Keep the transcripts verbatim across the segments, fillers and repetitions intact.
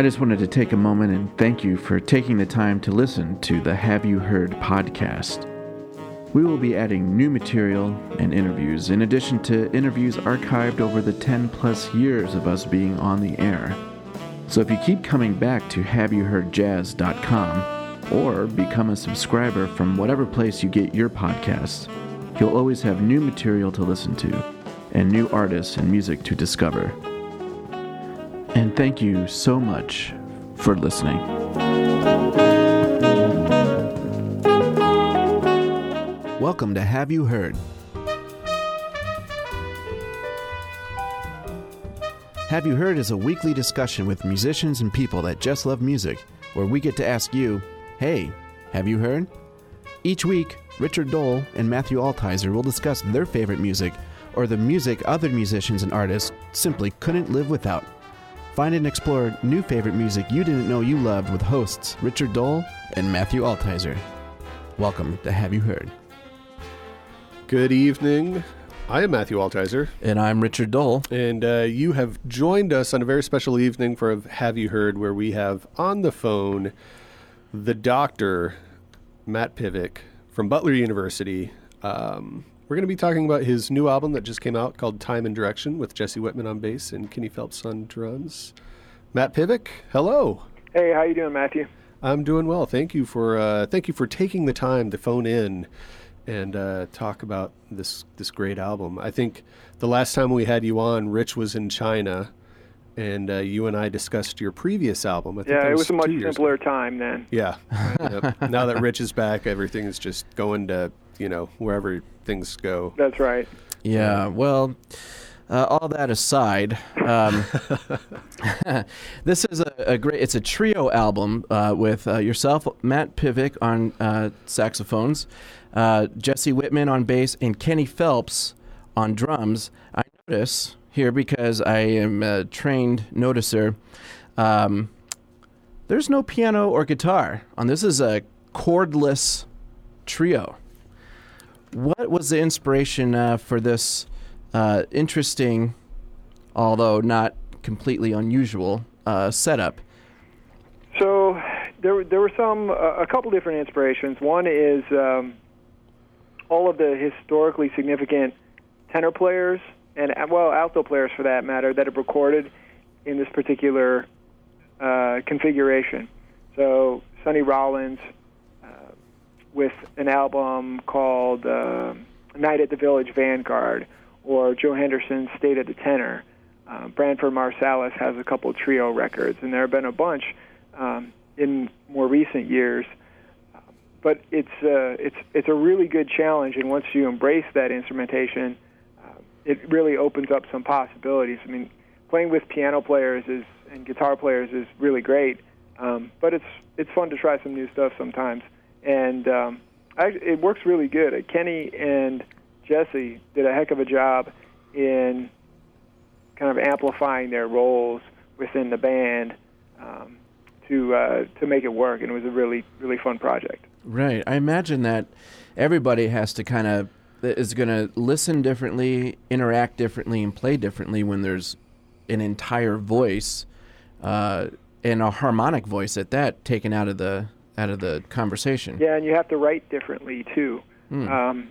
I just wanted to take a moment and thank you for taking the time to listen to the Have You Heard podcast. We will be adding new material and interviews in addition to interviews archived over the ten plus years of us being on the air. So if you keep coming back to have you heard jazz dot com or become a subscriber from whatever place you get your podcasts, you'll always have new material to listen to and new artists and music to discover. And thank you so much for listening. Welcome to Have You Heard? Have You Heard is a weekly discussion with musicians and people that just love music, where we get to ask you, hey, have you heard? Each week, Richard Dole and Matthew Altizer will discuss their favorite music or the music other musicians and artists simply couldn't live without. Find and explore new favorite music you didn't know you loved with hosts Richard Dole and Matthew Altizer. Welcome to Have You Heard? Good evening. I am Matthew Altizer. And I'm Richard Dole. And uh, you have joined us on a very special evening for Have You Heard, where we have on the phone the doctor, Matt Pivick, from Butler University. Um, we're going to be talking about his new album that just came out called Time and Direction with Jesse Whitman on bass and Kenny Phelps on drums. Matt Pivick, hello. Hey, how you doing, Matthew? I'm doing well. Thank you for uh, thank you for taking the time to phone in and uh, talk about this this great album. I think the last time we had you on, Rich was in China, and uh, you and I discussed your previous album. I think yeah, was it was a much simpler ago. time then. Yeah. Yep. Now that Rich is back, everything is just going to, you know, wherever things go. That's right. Yeah, well, uh, all that aside, um, this is a, a great, it's a trio album uh, with uh, yourself, Matt Pivick on uh, saxophones, uh, Jesse Whitman on bass, and Kenny Phelps on drums. I notice here, because I am a trained noticer, um, there's no piano or guitar on this. Is a chordless trio. What was the inspiration uh, for this uh, interesting, although not completely unusual, uh, setup? So there, there were some, uh, a couple different inspirations. One is um, all of the historically significant tenor players and, well, alto players for that matter, that have recorded in this particular uh, configuration. So Sonny Rollins, with an album called uh, Night at the Village Vanguard, or Joe Henderson's State of the Tenor. Uh, Branford Marsalis has a couple of trio records, and there have been a bunch um, in more recent years. Uh, but it's uh, it's it's a really good challenge, and once you embrace that instrumentation, uh, it really opens up some possibilities. I mean, playing with piano players is and guitar players is really great, um, but it's it's fun to try some new stuff sometimes. And um, I, it works really good. Uh, Kenny and Jesse did a heck of a job in kind of amplifying their roles within the band um, to uh, to make it work, and it was a really, really fun project. Right. I imagine that everybody has to kind of, is going to listen differently, interact differently, and play differently when there's an entire voice uh, and a harmonic voice at that taken out of the out of the conversation. Yeah, and you have to write differently, too. Mm. Um,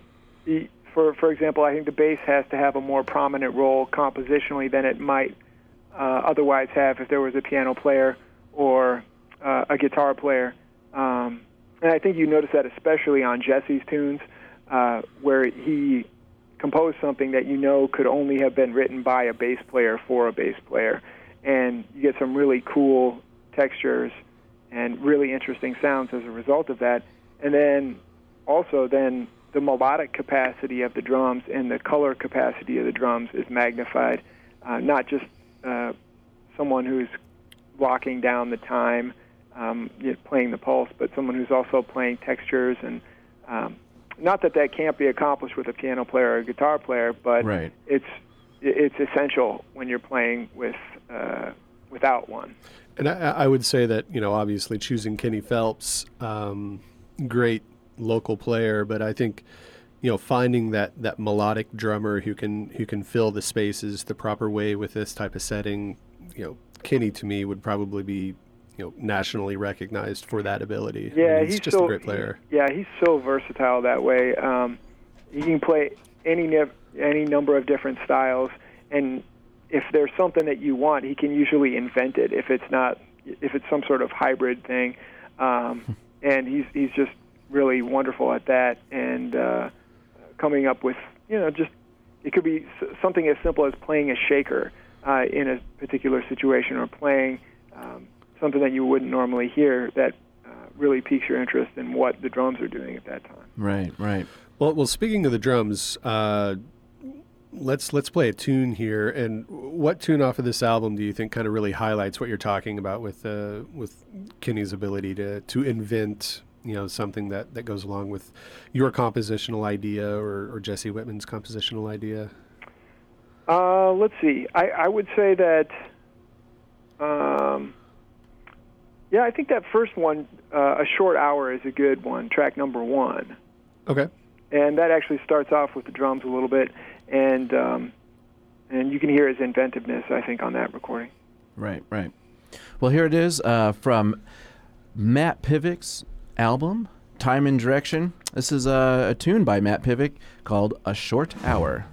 for for example, I think the bass has to have a more prominent role compositionally than it might uh, otherwise have if there was a piano player or uh, a guitar player. Um, and I think you notice that especially on Jesse's tunes, uh, where he composed something that you know could only have been written by a bass player for a bass player. And you get some really cool textures and really interesting sounds as a result of that. And then also then the melodic capacity of the drums and the color capacity of the drums is magnified, uh, not just uh, someone who's walking down the time, um, you know, playing the pulse, but someone who's also playing textures. And um, not that that can't be accomplished with a piano player or a guitar player, but right. it's it's essential when you're playing with uh, without one. And I, I would say that, you know, obviously choosing Kenny Phelps, um, great local player, but I think, you know, finding that, that melodic drummer who can who can fill the spaces the proper way with this type of setting, you know, Kenny to me would probably be, you know, nationally recognized for that ability. Yeah, I mean, he's, he's just so, a great player. Yeah, he's so versatile that way. Um, he can play any nev- any number of different styles, and if there's something that you want, he can usually invent it. If it's not, if it's some sort of hybrid thing, um, and he's he's just really wonderful at that. And uh, coming up with, you know, just it could be something as simple as playing a shaker uh, in a particular situation, or playing um, something that you wouldn't normally hear that uh, really piques your interest in what the drums are doing at that time. Right, right. Well, well. Speaking of the drums, uh, let's let's play a tune here. And what tune off of this album do you think kind of really highlights what you're talking about with uh, with Kenny's ability to to invent, you know, something that, that goes along with your compositional idea or, or Jesse Whitman's compositional idea? Uh, let's see. I, I would say that, um, yeah, I think that first one, uh, A Short Hour, is a good one, track number one. Okay. And that actually starts off with the drums a little bit, and um, and you can hear his inventiveness, I think, on that recording. Right, right. Well, here it is uh, from Matt Pivik's album, Time and Direction. This is a, a tune by Matt Pivik called A Short Hour.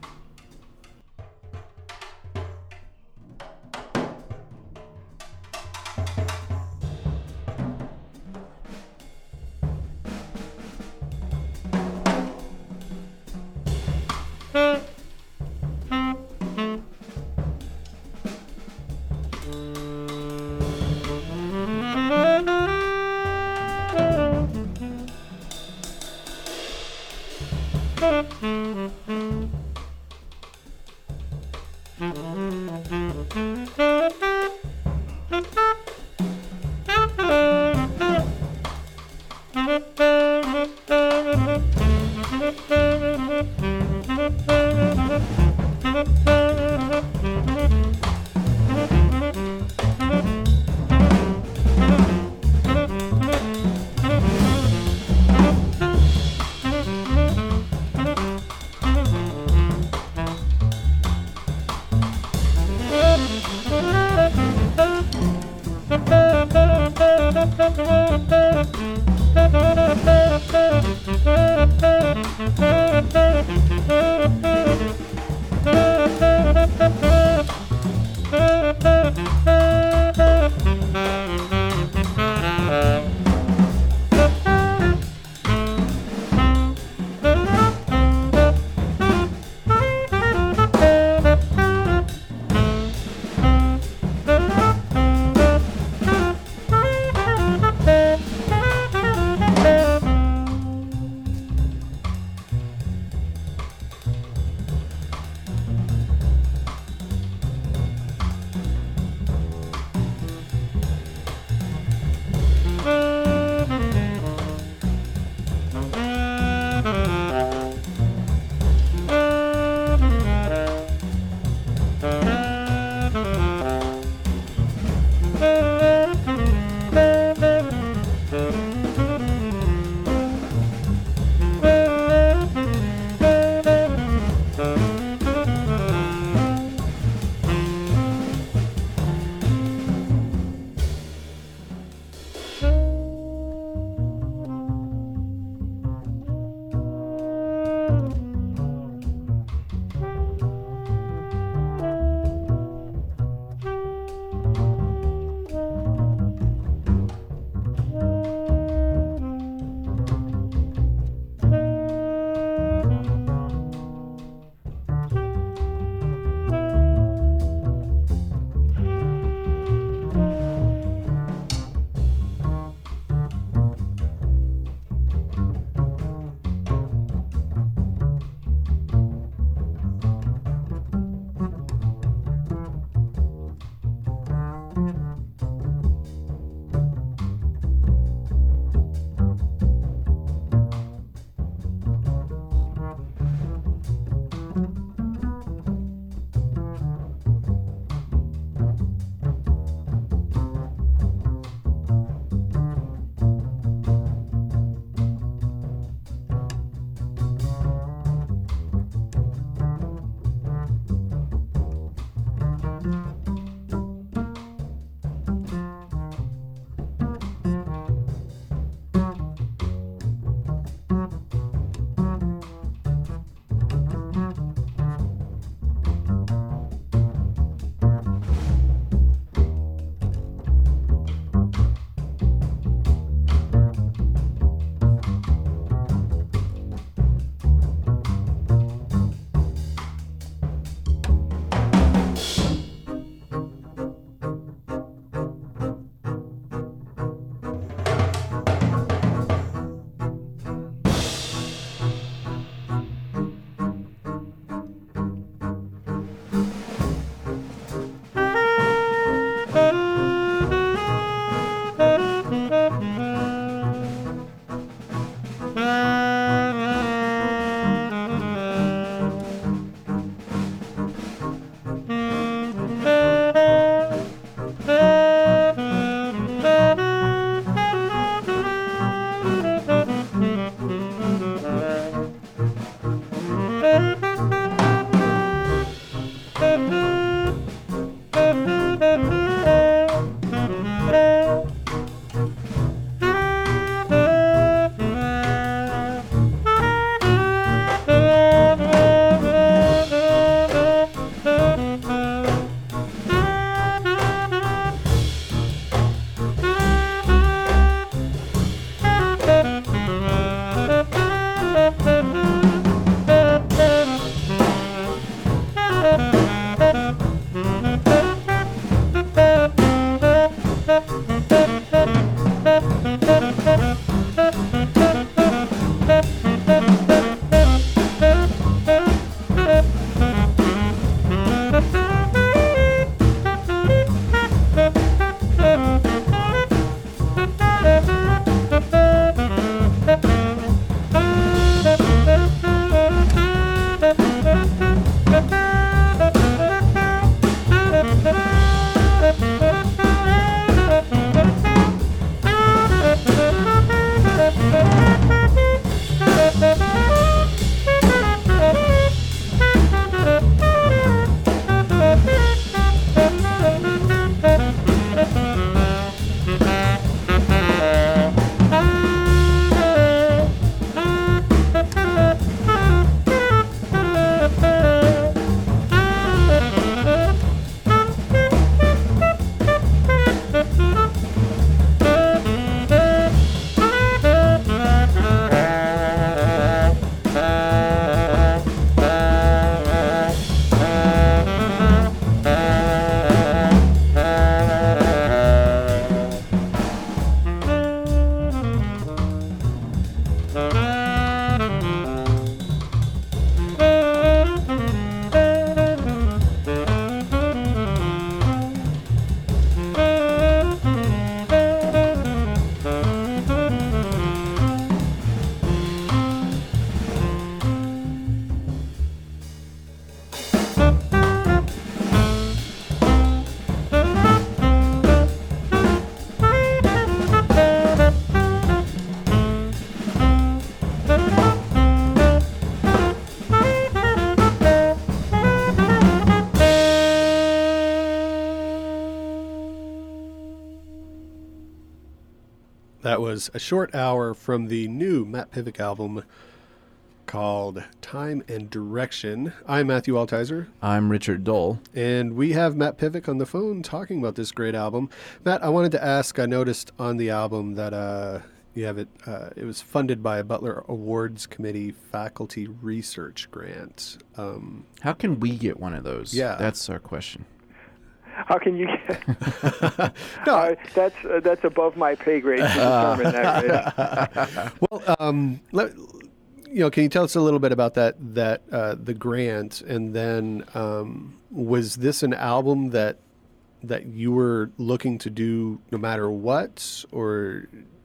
That was a short hour from the new Matt Pivic album called Time and Direction. I'm Matthew Altizer. I'm Richard Dole. And we have Matt Pivic on the phone talking about this great album. Matt, I wanted to ask, I noticed on the album that uh, you have it, uh, it was funded by a Butler Awards Committee faculty research grant. Um, How can we get one of those? Yeah. That's our question. How can you get... no, uh, that's uh, that's above my pay grade to determine that. Right? Well, um, let, you know, can you tell us a little bit about that, that uh, the grant, and then um, was this an album that that you were looking to do no matter what, or?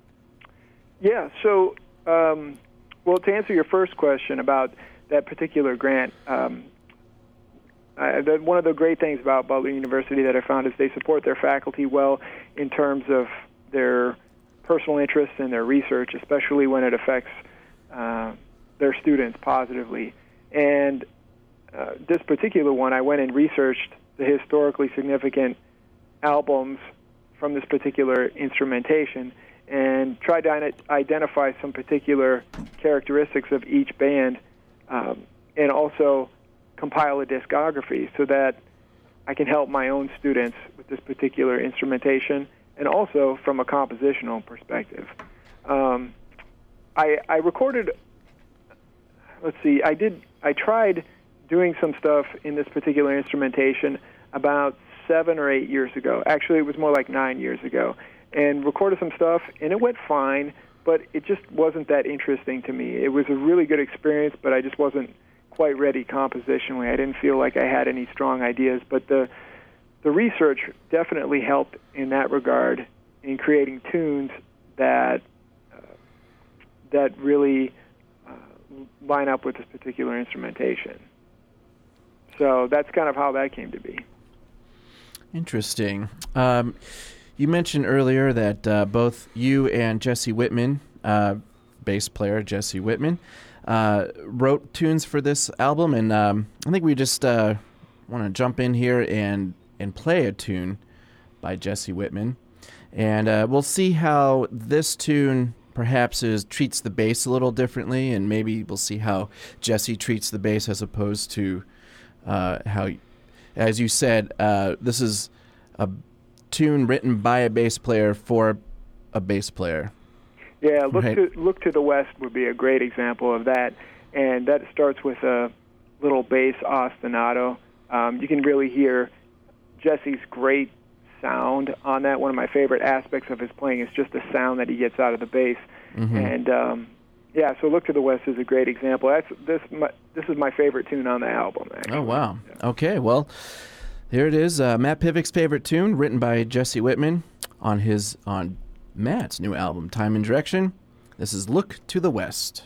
Yeah, so, um, well, to answer your first question about that particular grant, um, Uh, the, one of the great things about Butler University that I found is they support their faculty well in terms of their personal interests and their research, especially when it affects uh, their students positively. And uh, this particular one, I went and researched the historically significant albums from this particular instrumentation and tried to ident- identify some particular characteristics of each band, um, and also compile a discography so that I can help my own students with this particular instrumentation, and also from a compositional perspective. Um, I, I recorded, let's see, I did, I tried doing some stuff in this particular instrumentation about seven or eight years ago. Actually, it was more like nine years ago, and recorded some stuff, and it went fine, but it just wasn't that interesting to me. It was a really good experience, but I just wasn't quite ready compositionally. I didn't feel like I had any strong ideas, but the the research definitely helped in that regard in creating tunes that uh, that really uh, line up with this particular instrumentation. So that's kind of how that came to be. Interesting. Um, you mentioned earlier that uh, both you and Jesse Whitman, uh, bass player Jesse Whitman, Uh, wrote tunes for this album, and um, I think we just uh, want to jump in here and and play a tune by Jesse Whitman, and uh, we'll see how this tune perhaps is treats the bass a little differently, and maybe we'll see how Jesse treats the bass as opposed to uh, how, as you said, uh, this is a tune written by a bass player for a bass player. Yeah, look Right. to look to the West would be a great example of that, and that starts with a little bass ostinato. Um, you can really hear Jesse's great sound on that. One of my favorite aspects of his playing is just the sound that he gets out of the bass. Mm-hmm. And um, yeah, so Look to the West is a great example. That's this my, this is my favorite tune on the album. Actually. Oh wow! Yeah. Okay, well, here it is. Uh, Matt Pivic's favorite tune, written by Jesse Whitman on his on. Matt's new album, Time and Direction. This is Look to the West.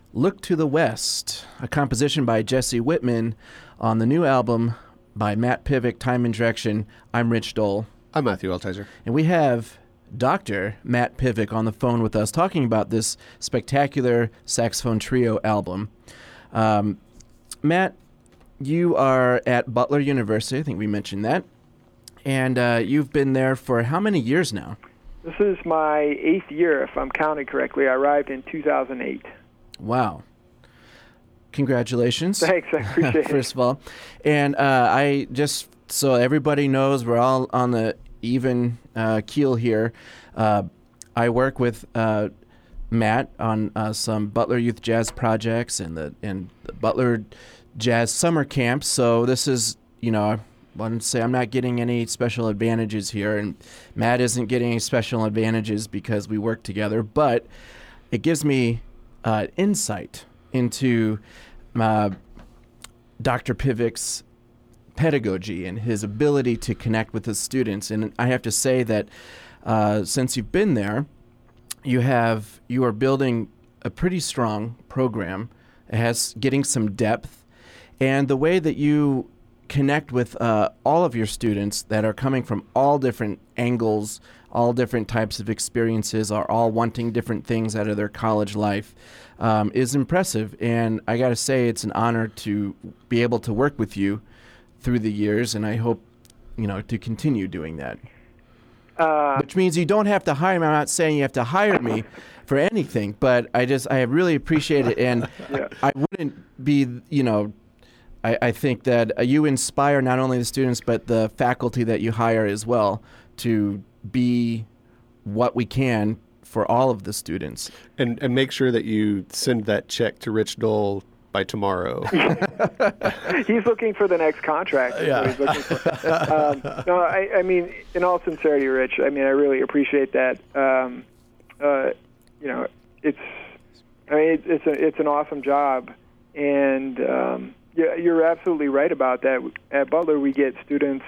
Look to the West, a composition by Jesse Whitman on the new album by Matt Pivick, Time and Direction. I'm Rich Dole. I'm Matthew Altizer. And we have Doctor Matt Pivick on the phone with us talking about this spectacular saxophone trio album. Um, Matt, you are at Butler University. I think we mentioned that. And uh, you've been there for how many years now? This is my eighth year, if I'm counting correctly. I arrived in two thousand eight. Wow. Congratulations. Thanks, I appreciate it. First of all. And uh, I just, so everybody knows we're all on the even uh, keel here. Uh, I work with uh, Matt on uh, some Butler Youth Jazz projects and the, and the Butler Jazz Summer Camps. So this is, you know, I want to say I'm not getting any special advantages here, and Matt isn't getting any special advantages because we work together, but it gives me Uh, insight into uh, Doctor Pivick's pedagogy and his ability to connect with his students. And I have to say that uh, since you've been there, you have you are building a pretty strong program. It has getting some depth, and the way that you connect with uh, all of your students that are coming from all different angles, all different types of experiences, are all wanting different things out of their college life, um, is impressive. And I got to say, it's an honor to be able to work with you through the years, and I hope, you know, to continue doing that. Uh, Which means you don't have to hire me. I'm not saying you have to hire me for anything, but I just, I really appreciate it. And yeah. I wouldn't be, you know, I, I think that uh, you inspire not only the students, but the faculty that you hire as well to be what we can for all of the students. And and make sure that you send that check to Rich Dole by tomorrow. He's looking for the next contract. Yeah. He's looking for. Um, no, I, I mean, in all sincerity, Rich, I mean, I really appreciate that. Um, uh, you know, it's, I mean, it, it's a, it's an awesome job, and um, yeah, you're absolutely right about that. At Butler, we get students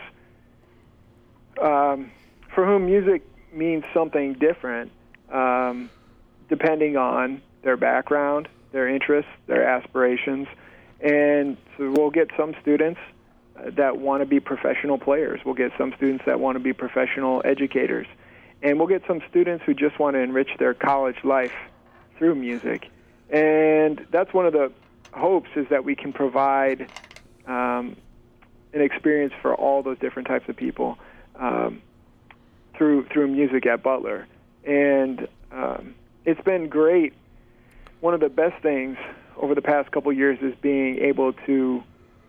um, for whom music means something different, um, depending on their background, their interests, their aspirations. And so we'll get some students uh, that want to be professional players. We'll get some students that want to be professional educators. And we'll get some students who just want to enrich their college life through music. And that's one of the hopes, is that we can provide um, an experience for all those different types of people um, through through music at Butler. And um, it's been great. One of the best things over the past couple of years is being able to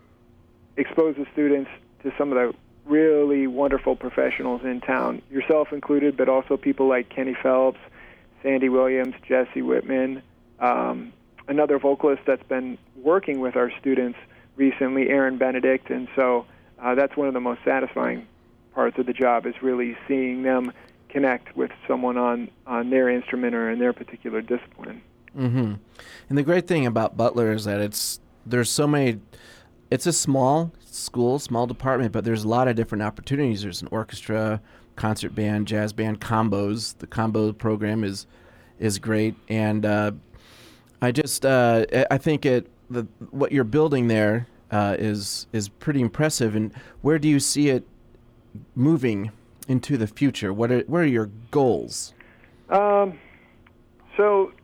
expose the students to some of the really wonderful professionals in town, yourself included, but also people like Kenny Phelps, Sandy Williams, Jesse Whitman, um, another vocalist that's been working with our students recently, Aaron Benedict. And so uh, that's one of the most satisfying parts of the job, is really seeing them connect with someone on, on their instrument or in their particular discipline. Mm-hmm. And the great thing about Butler is that it's there's so many. It's a small school, small department, but there's a lot of different opportunities. There's an orchestra, concert band, jazz band, combos. The combo program is is great, and uh, I just uh, I think it the what you're building there uh, is is pretty impressive. And where do you see it moving into the future? What are what are your goals? Um, so.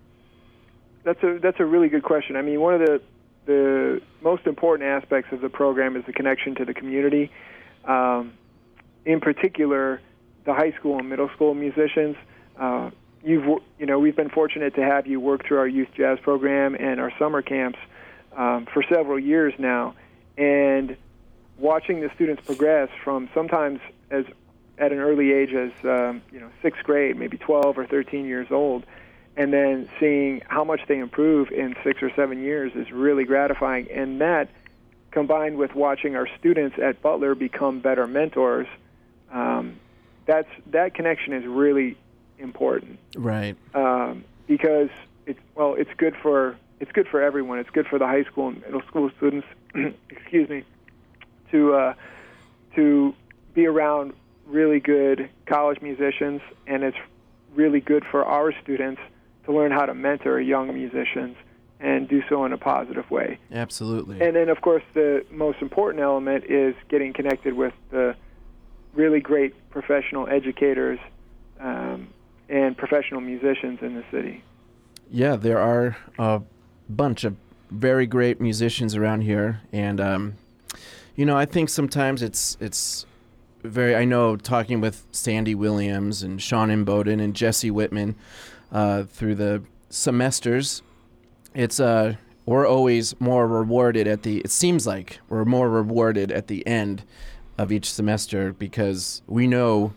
That's a that's a really good question. I mean, one of the the most important aspects of the program is the connection to the community. Um, in particular, the high school and middle school musicians. Uh, you've you know we've been fortunate to have you work through our youth jazz program and our summer camps um, for several years now, and watching the students progress from sometimes as at an early age as um, you know sixth grade, maybe twelve or thirteen years old. And then seeing how much they improve in six or seven years is really gratifying. And that, combined with watching our students at Butler become better mentors, um, that's that connection is really important. Right. Um, because it's well, it's good for it's good for everyone. It's good for the high school and middle school students. excuse me, to uh, to be around really good college musicians, and it's really good for our students to learn how to mentor young musicians and do so in a positive way. Absolutely. And then, of course, the most important element is getting connected with the really great professional educators um, and professional musicians in the city. Yeah, there are a bunch of very great musicians around here, and um, you know, I think sometimes it's it's very. I know talking with Sandy Williams and Sean Imboden and Jesse Whitman uh, through the semesters, it's uh we're always more rewarded at the. It seems like we're more rewarded at the end of each semester because we know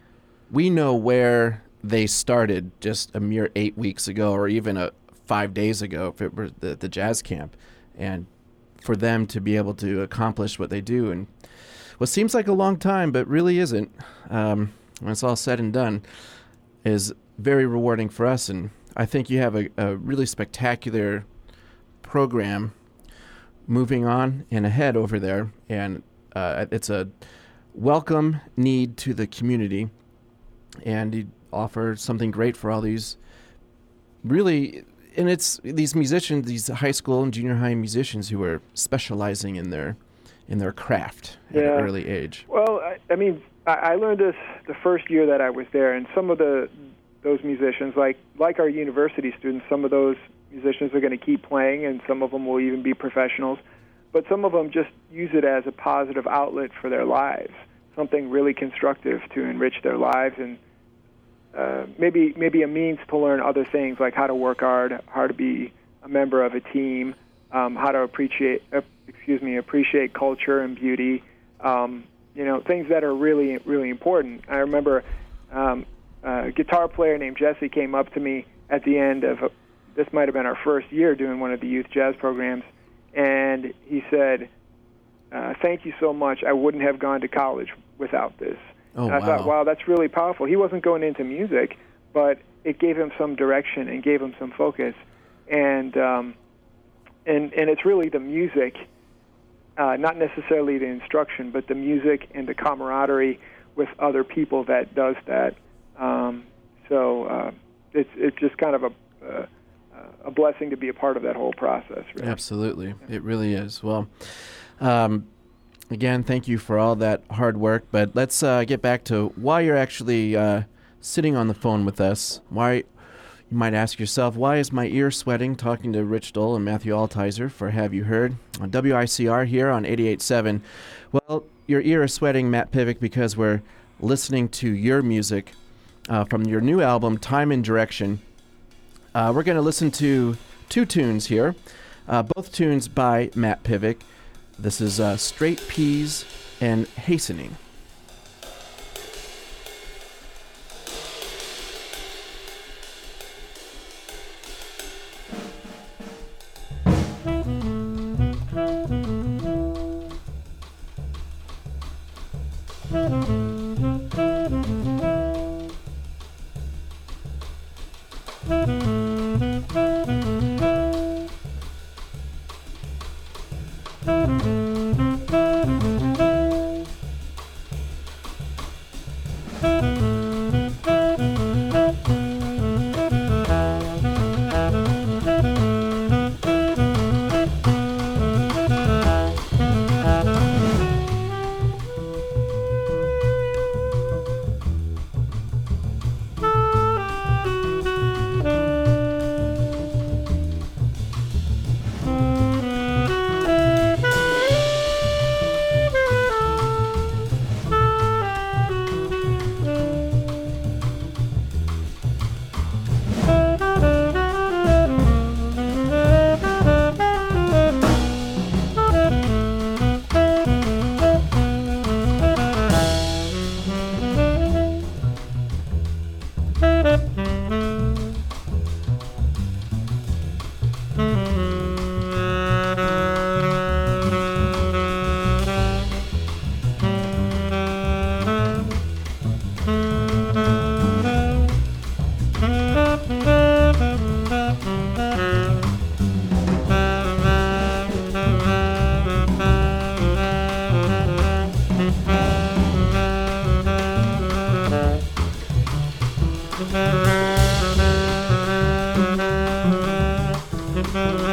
we know where they started just a mere eight weeks ago, or even a five days ago if it were the, the jazz camp, and for them to be able to accomplish what they do and what seems like a long time but really isn't, um, when it's all said and done, is very rewarding for us. And I think you have a, a really spectacular program moving on and ahead over there, and uh, it's a welcome need to the community, and you offer something great for all these really, and it's these musicians, these high school and junior high musicians who are specializing in their in their craft at Yeah. an early age. Well, I, I mean, I, I learned this the first year that I was there, and some of the those musicians, like like our university students, some of those musicians are going to keep playing, and some of them will even be professionals. But some of them just use it as a positive outlet for their lives, something really constructive to enrich their lives, and uh, maybe maybe a means to learn other things like how to work hard, how to be a member of a team, um, how to appreciate uh, excuse me appreciate culture and beauty. Um, you know, things that are really really important. I remember um, a guitar player named Jesse came up to me at the end of a, this might have been our first year doing one of the youth jazz programs, and he said, uh, "Thank you so much. I wouldn't have gone to college without this." Oh, and I wow. thought, wow, that's really powerful. He wasn't going into music, but it gave him some direction and gave him some focus. And um, and and it's really the music, uh, not necessarily the instruction, but the music and the camaraderie with other people that does that. Um, so uh, it's it's just kind of a uh, a blessing to be a part of that whole process. Really. Absolutely. It really is. Well, um, again, thank you for all that hard work, but let's uh, get back to why you're actually uh, sitting on the phone with us. Why, you might ask yourself, why is my ear sweating talking to Rich Dole and Matthew Altizer for Have You Heard on W I C R here on eighty-eight point seven? Well, your ear is sweating, Matt Pivic, because we're listening to your music uh, from your new album, Time and Direction. Uh, we're going to listen to two tunes here, uh, both tunes by Matt Pivic. This is uh, Straight Peas and Hastening. Thank you.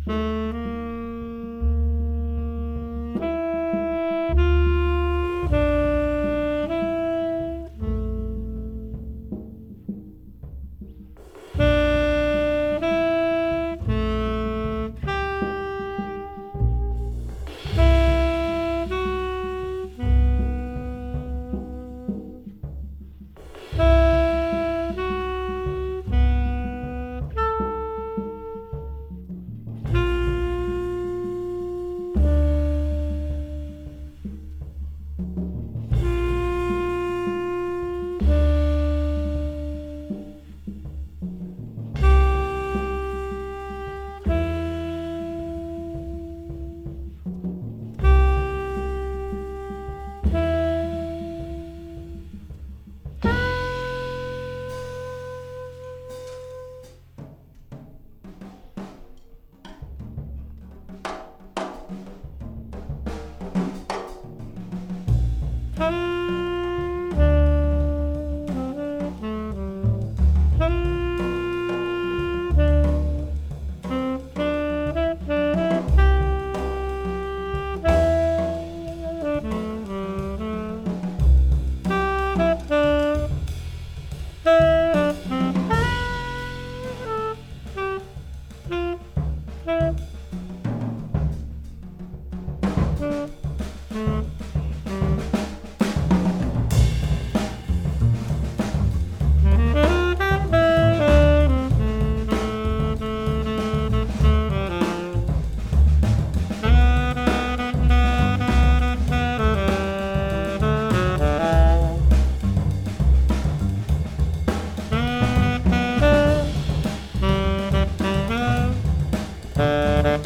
Thank you.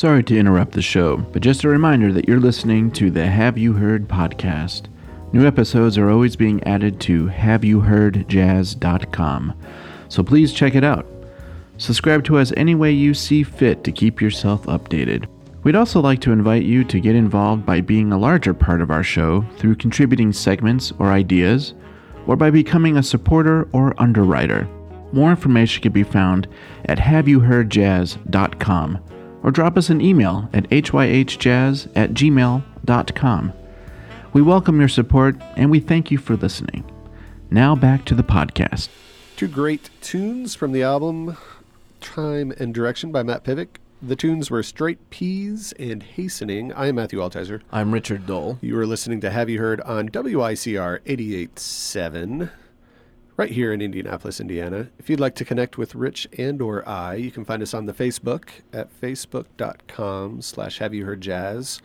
Sorry to interrupt the show, but just a reminder that you're listening to the Have You Heard podcast. New episodes are always being added to have you heard jazz dot com, so please check it out. Subscribe to us any way you see fit to keep yourself updated. We'd also like to invite you to get involved by being a larger part of our show through contributing segments or ideas, or by becoming a supporter or underwriter. More information can be found at have you heard jazz dot com, or drop us an email at h y h jazz at gmail dot com. We welcome your support, and we thank you for listening. Now back to the podcast. Two great tunes from the album Time and Direction by Matt Pivic. The tunes were Straight Peas and Hastening. I am Matthew Altizer. I'm Richard Dole. You are listening to Have You Heard on W I C R eighty-eight point seven, right here in Indianapolis, Indiana. If you'd like to connect with Rich and or I, you can find us on the Facebook at facebook.com slash Have You Heard Jazz,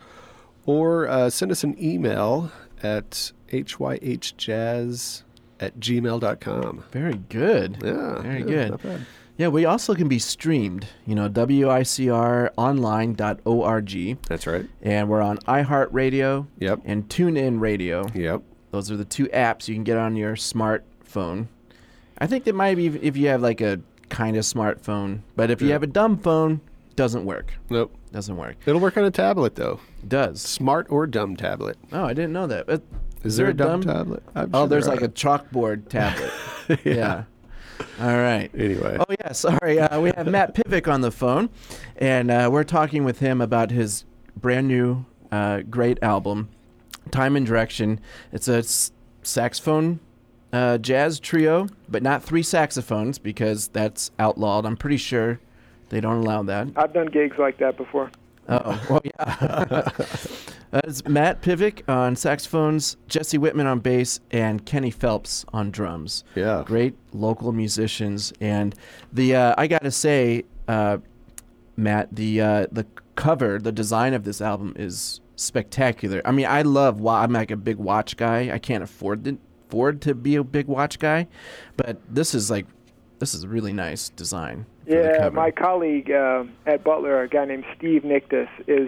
or uh, send us an email at h y h jazz at gmail dot com. Very good. Yeah. Very yeah, good. Not bad. Yeah, we also can be streamed, you know, w i c r online dot org. That's right. And we're on iHeartRadio Yep. and TuneIn Radio. Yep. Those are the two apps you can get on your smartphone. I think that might be if you have like a kind of smartphone, but if you Yeah. have a dumb phone, doesn't work. Nope. Doesn't work. It'll work on a tablet, though. It does. Smart or dumb tablet. Oh, I didn't know that. But Is, there a dumb, tablet? I'm Oh, sure there's there like are. a chalkboard tablet. yeah. Yeah. All right. Anyway. Oh, yeah, sorry. Uh, we have Matt Pivic on the phone, and uh, we're talking with him about his brand new uh, great album, Time and Direction. It's a s- saxophone uh, jazz trio, but not three saxophones because that's outlawed. I'm pretty sure they don't allow that. I've done gigs like that before. Oh, well, yeah. That's Matt Pivic on saxophones, Jesse Whitman on bass, and Kenny Phelps on drums. Yeah. Great local musicians. And the uh, I got to say, uh, Matt, the uh, the cover, the design of this album is spectacular. I mean, I love, wa- I'm like a big watch guy. I can't afford to, afford to be a big watch guy, but this is like, this is a really nice design. For the Yeah, cover. my colleague uh, at Butler, a guy named Steve Nictus, is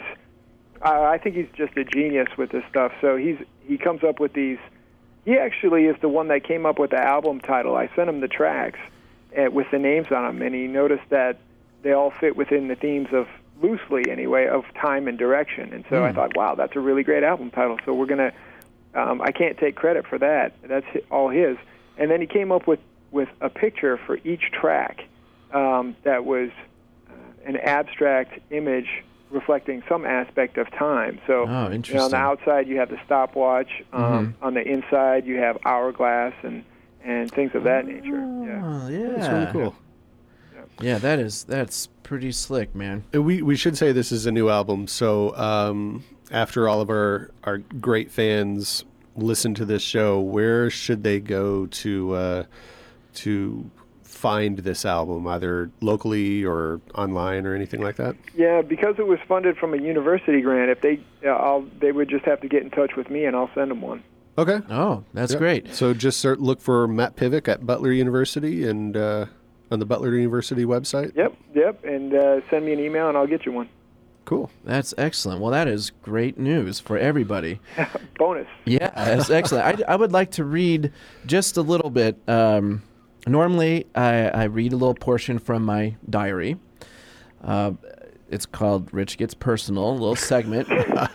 uh, I think he's just a genius with this stuff. So he's he comes up with these. He actually is the one that came up with the album title. I sent him the tracks uh, with the names on them, and he noticed that they all fit within the themes of, loosely anyway, of time and direction. And so Mm. I thought, wow, that's a really great album title. So we're gonna. Um, I can't take credit for that. That's hi- all his. And then he came up with with a picture for each track. Um, that was uh, an abstract image reflecting some aspect of time. So Oh, you know, on interesting. the outside you have the stopwatch. Um, Mhm. On the inside you have hourglass and, and things of that nature. Yeah. Oh, yeah. That's really cool. Yeah, that is that's pretty slick, man. Uh, We we should say this is a new album, so um, after all of our, our great fans listen to this show, where should they go to uh, to find this album, either locally or online or anything like that? Yeah, because it was funded from a university grant. If they, uh, I'll, they would just have to get in touch with me, and I'll send them one. Okay. Oh, that's Yep. great. So just start, look for Matt Pivic at Butler University and uh, on the Butler University website. Yep, yep, and uh, send me an email, and I'll get you one. Cool. That's excellent. Well, that is great news for everybody. Bonus. Yeah, that's excellent. I, I would like to read just a little bit. Um, normally, I, I read a little portion from my diary. Uh, it's called Rich Gets Personal, a little segment.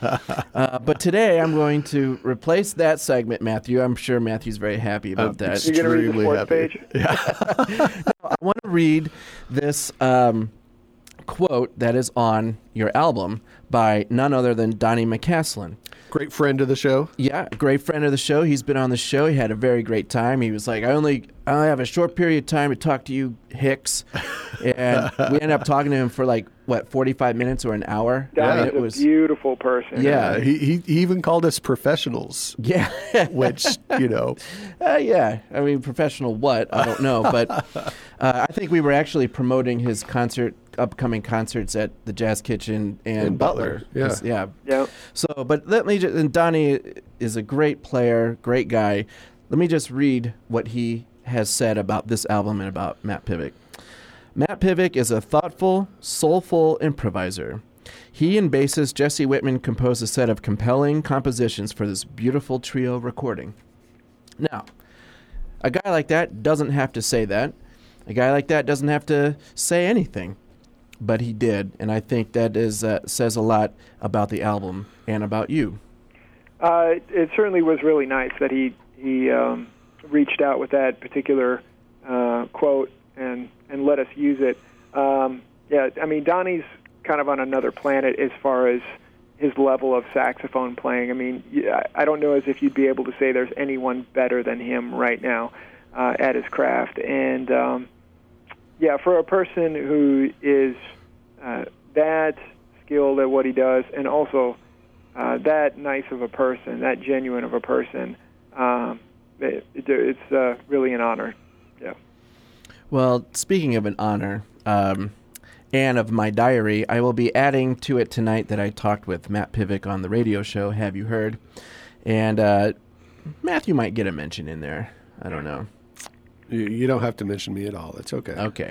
uh, but today, I'm going to replace that segment, Matthew. I'm sure Matthew's very happy about Um, that. You're gonna read the Extremely sports happy. page. I want to read this um, quote that is on your album by none other than Donnie McCaslin. Great friend of the show. Yeah, great friend of the show. He's been on the show. He had a very great time. He was like, I only I only have a short period of time to talk to you, Hicks. And we ended up talking to him for like, what, forty-five minutes or an hour? I mean, Donnie's it a was, beautiful person. Yeah. Uh, he, he he even called us professionals, yeah. which, you know, Uh, yeah, I mean, professional what? I don't know, but uh, I think we were actually promoting his concert, upcoming concerts at the Jazz Kitchen and In Butler, Butler. yeah. 'Cause- yeah. Yeah. So, but let me just, and Donnie is a great player, great guy. Let me just read what he has said about this album and about Matt Pivic. Matt Pivic is a thoughtful, soulful improviser. He and bassist Jesse Whitman composed a set of compelling compositions for this beautiful trio recording. Now, a guy like that doesn't have to say that. A guy like that doesn't have to say anything. But he did, and I think that is uh, says a lot about the album and about you. Uh, it, it certainly was really nice that he he um, reached out with that particular uh, quote and, and let us use it. Um, yeah, I mean, Donnie's kind of on another planet as far as his level of saxophone playing. I mean, I don't know as if you'd be able to say there's anyone better than him right now uh, at his craft. And um, yeah, for a person who is uh, that skilled at what he does and also uh, that nice of a person, that genuine of a person, um, it, it, it's uh, really an honor. Yeah. Well, speaking of an honor, um, and of my diary, I will be adding to it tonight that I talked with Matt Pivic on the radio show, Have You Heard? And uh, Matthew might get a mention in there. I don't know. You, you don't have to mention me at all. It's okay. Okay.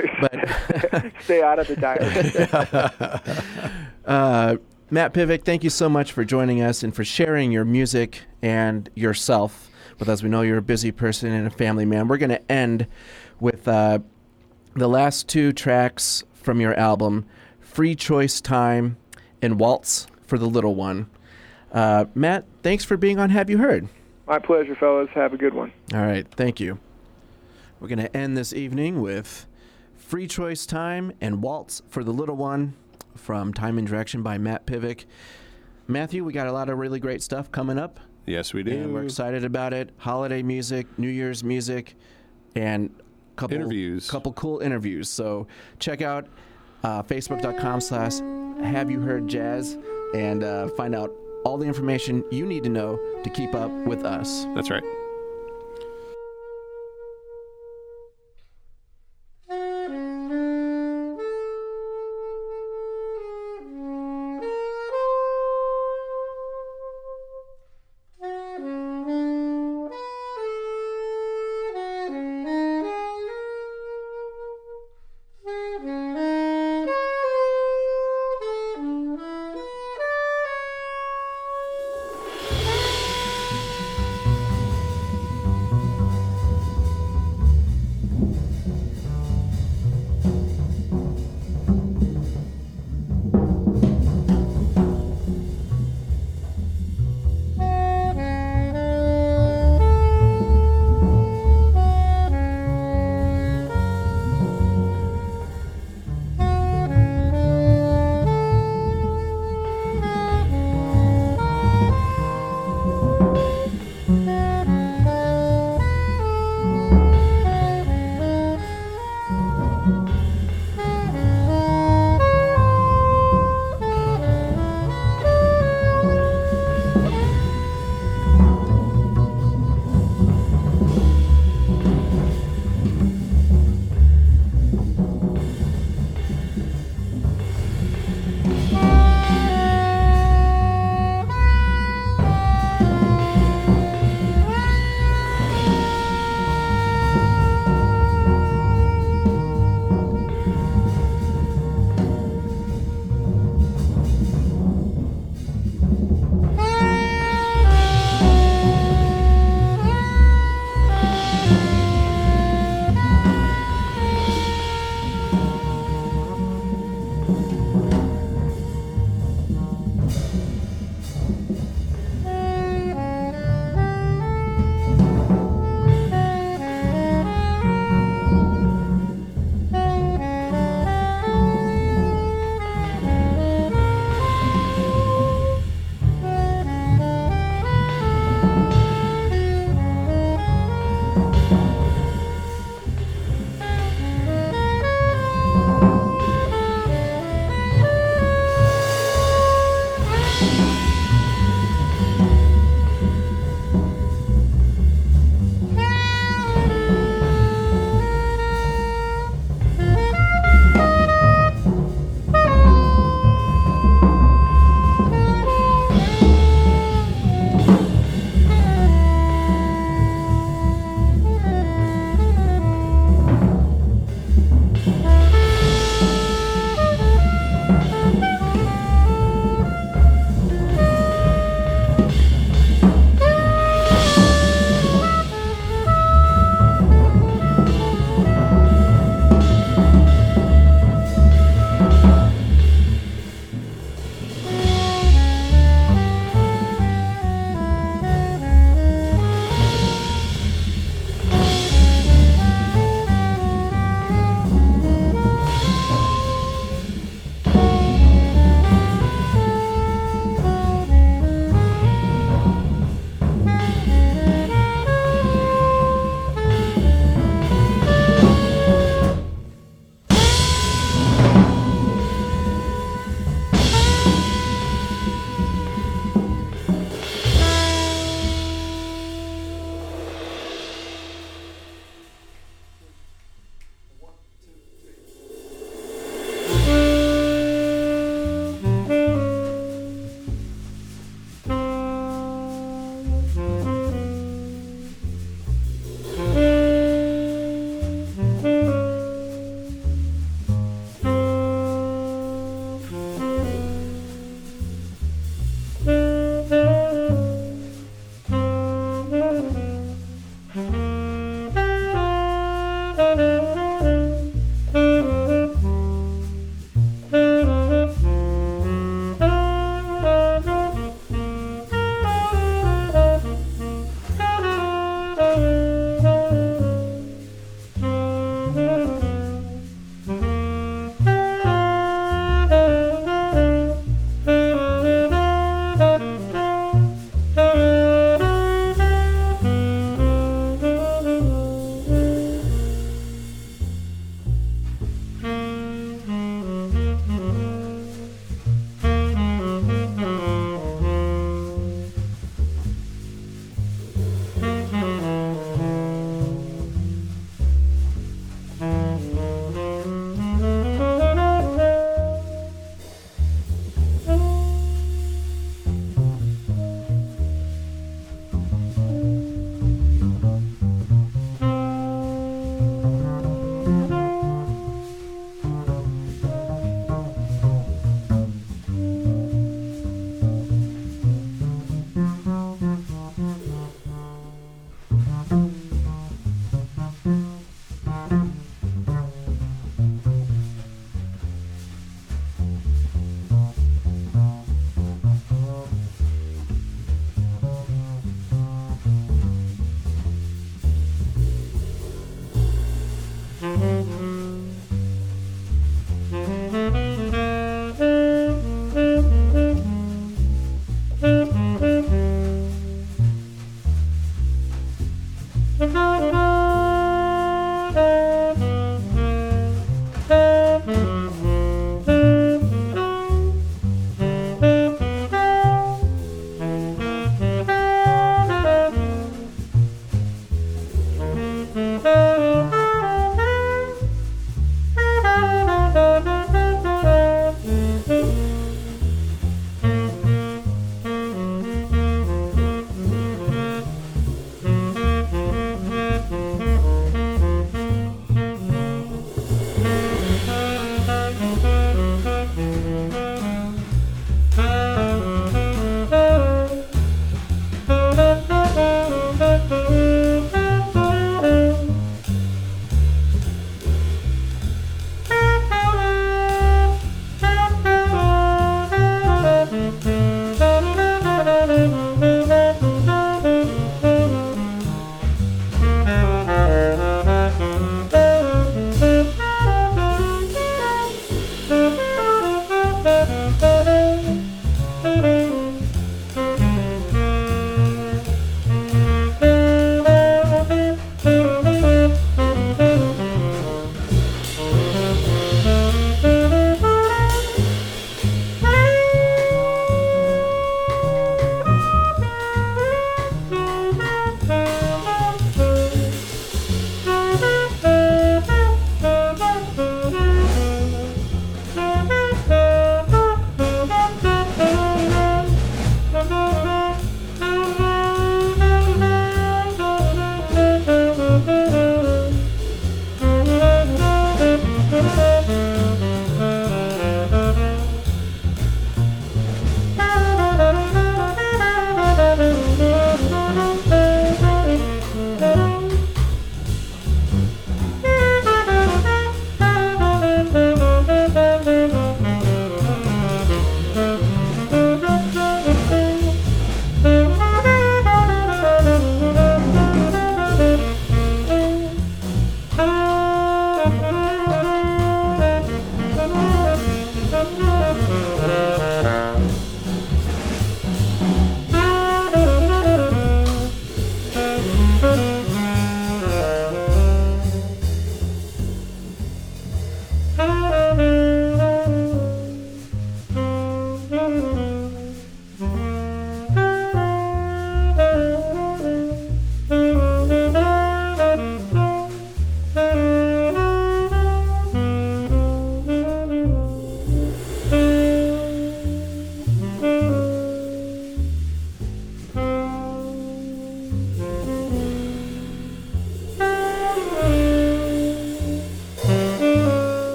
But stay out of the diary. uh, Matt Pivic, thank you so much for joining us and for sharing your music and yourself with us. We know you're a busy person and a family man. We're going to end with uh, the last two tracks from your album, Free Choice Time and Waltz for the Little One. Uh, Matt, thanks for being on Have You Heard? My pleasure, fellas. Have a good one. All right. Thank you. We're going to end this evening with Free Choice Time and Waltz for the Little One from Time and Direction by Matt Pivic. Matthew, we got a lot of really great stuff coming up. Yes, we do. And we're excited about it. Holiday music, New Year's music, and a couple interviews. couple cool interviews. So check out uh, facebook.com slash Have You Heard Jazz and uh, find out all the information you need to know to keep up with us. That's right.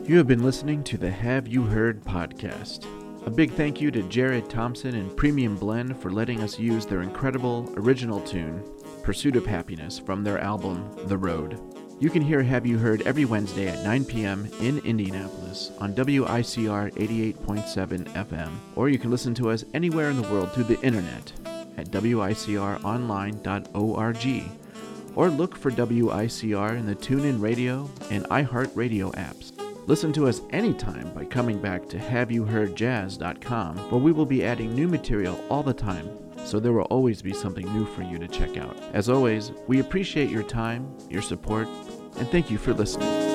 You have been listening to the Have You Heard podcast. A big thank you to Jared Thompson and Premium Blend for letting us use their incredible original tune, Pursuit of Happiness, from their album, The Road. You can hear Have You Heard every Wednesday at nine p.m. in Indianapolis on W I C R eighty-eight point seven F M, or you can listen to us anywhere in the world through the internet at W I C R online dot org, or look for W I C R in the TuneIn Radio and iHeartRadio apps. Listen to us anytime by coming back to have you heard jazz dot com, where we will be adding new material all the time, so there will always be something new for you to check out. As always, we appreciate your time, your support, and thank you for listening.